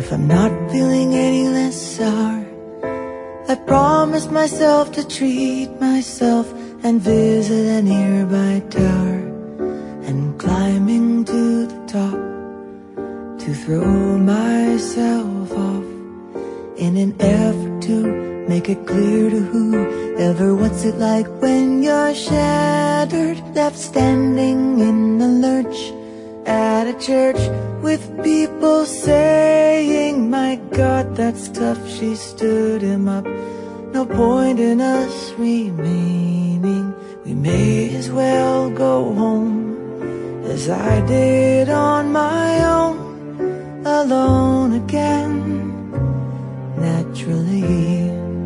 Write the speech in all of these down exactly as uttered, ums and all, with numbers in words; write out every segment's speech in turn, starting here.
if I'm not feeling any less sour, I promised myself to treat myself and visit a nearby tower, and climbing to the top to throw myself off, in an effort to make it clear to whoever what's it like when you're shattered, left standing in the lurch at a church with people saying, my God, that's tough. She stood him up. No point in us remaining. We may as well go home, as I did on my own, alone again, naturally.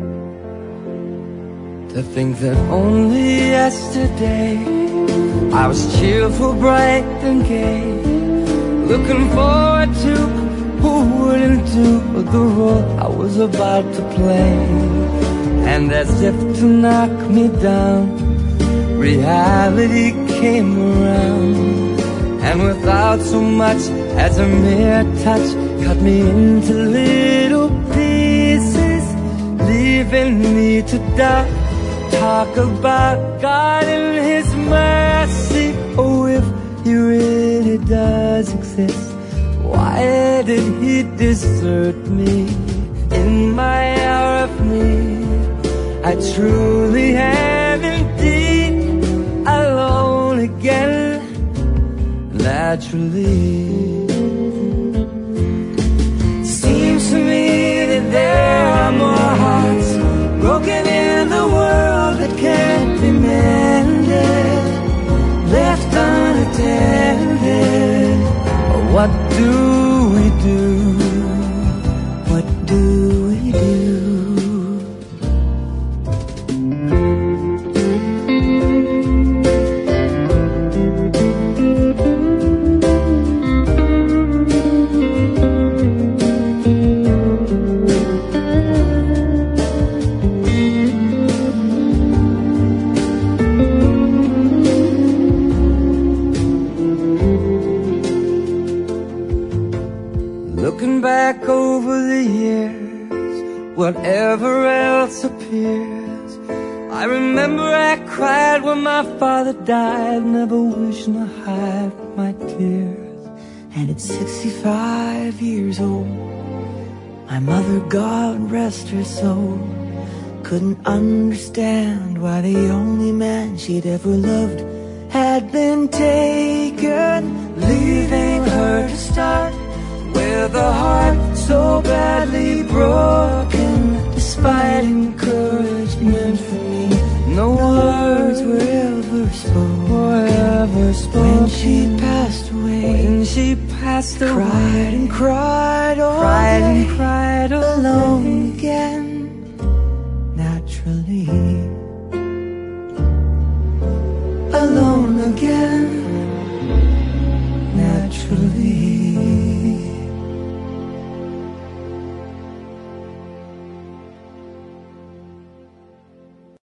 To think that only yesterday I was cheerful, bright and gay, looking forward to who wouldn't do the role I was about to play. And as if to knock me down, reality came around, and without so much as a mere touch, cut me into little pieces, leaving me to die. Talk about God and His mercy. Oh, if He really does exist, why did He desert me in my hour of need? I truly am indeed alone again, naturally. Seems to me that there are more hearts broken in the world that can't be mended, left unattended. What do we do? What do we do? Looking back over the years, whatever else appears, I remember I cried when my father died, never wishing to hide my tears. And at sixty-five years old, my mother, God rest her soul, couldn't understand why the only man she'd ever loved had been taken, leaving her to start with a heart so badly broken. Despite encouragement from me, no words were ever spoken, were ever spoken. When she passed away, when she passed away, cried and cried all cried day, and cried all alone day. again, naturally. Alone again.